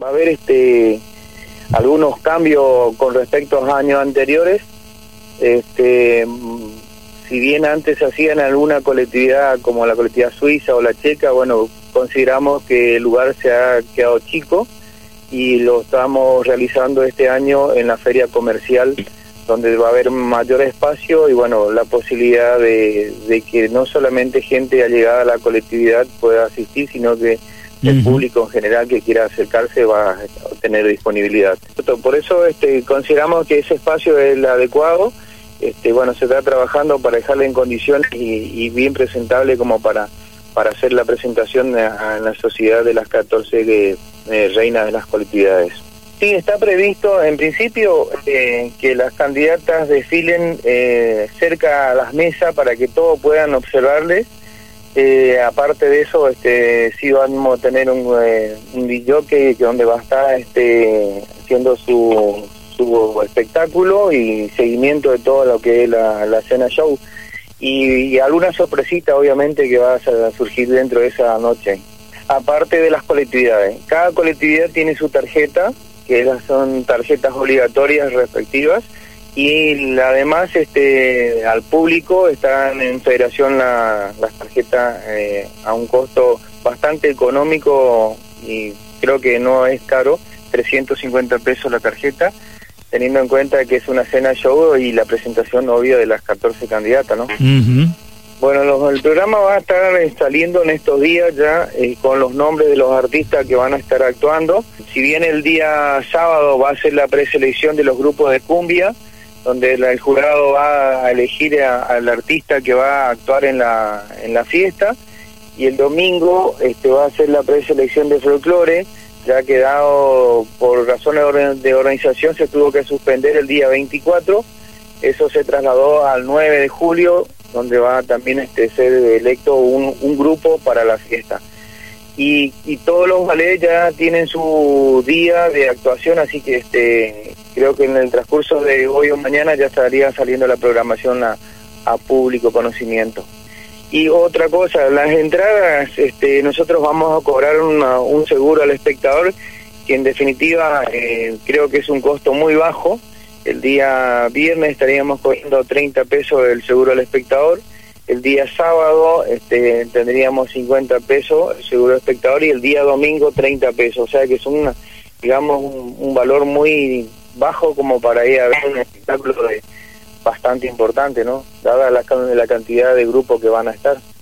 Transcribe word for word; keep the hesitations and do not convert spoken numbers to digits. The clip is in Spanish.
va a haber este algunos cambios con respecto a años anteriores. Este, si bien antes se hacían alguna colectividad como la colectividad suiza o la checa, bueno, consideramos que el lugar se ha quedado chico y lo estamos realizando este año en la feria comercial, donde va a haber mayor espacio y bueno, la posibilidad de, de que no solamente gente allegada a la colectividad pueda asistir, sino que el uh-huh. público en general que quiera acercarse va a tener disponibilidad. Por eso este, consideramos que ese espacio es el adecuado. Este, bueno, se está trabajando para dejarle en condiciones y, y bien presentable como para para hacer la presentación a, a la sociedad de las catorce que, eh, reinas de las colectividades. Sí, está previsto en principio eh, que las candidatas desfilen eh, cerca a las mesas para que todos puedan observarles. Eh, aparte de eso, este, sí vamos a tener un, eh, un D J donde va a estar este, haciendo su, su espectáculo y seguimiento de todo lo que es la, la cena show. Y, y alguna sorpresita obviamente que va a surgir dentro de esa noche. Aparte de las colectividades, cada colectividad tiene su tarjeta, que esas son tarjetas obligatorias respectivas, y además este al público están en federación la, las tarjetas eh, a un costo bastante económico y creo que no es caro, trescientos cincuenta pesos la tarjeta, teniendo en cuenta que es una cena show y la presentación obvia de las catorce candidatas, ¿no? Uh-huh. Bueno, los, el programa va a estar eh, saliendo en estos días ya eh, con los nombres de los artistas que van a estar actuando. Si bien el día sábado va a ser la preselección de los grupos de cumbia, donde la, el jurado va a elegir a, al artista que va a actuar en la en la fiesta, y el domingo este va a ser la preselección de folclore. Ya que dado por razones de organización se tuvo que suspender el día veinticuatro, eso se trasladó al nueve de julio, donde va también este ser electo un, un grupo para la fiesta. Y, y todos los ballets ya tienen su día de actuación, así que este creo que en el transcurso de hoy o mañana ya estaría saliendo la programación a, a público conocimiento. Y otra cosa, las entradas, este, nosotros vamos a cobrar una, un seguro al espectador, que en definitiva eh, creo que es un costo muy bajo. El día viernes estaríamos cobrando treinta pesos el seguro al espectador, el día sábado este, tendríamos cincuenta pesos el seguro al espectador y el día domingo treinta pesos, o sea que es una, digamos un, un valor muy bajo como para ir a ver un espectáculo de bastante importante, ¿no? Dada la, la cantidad de grupos que van a estar.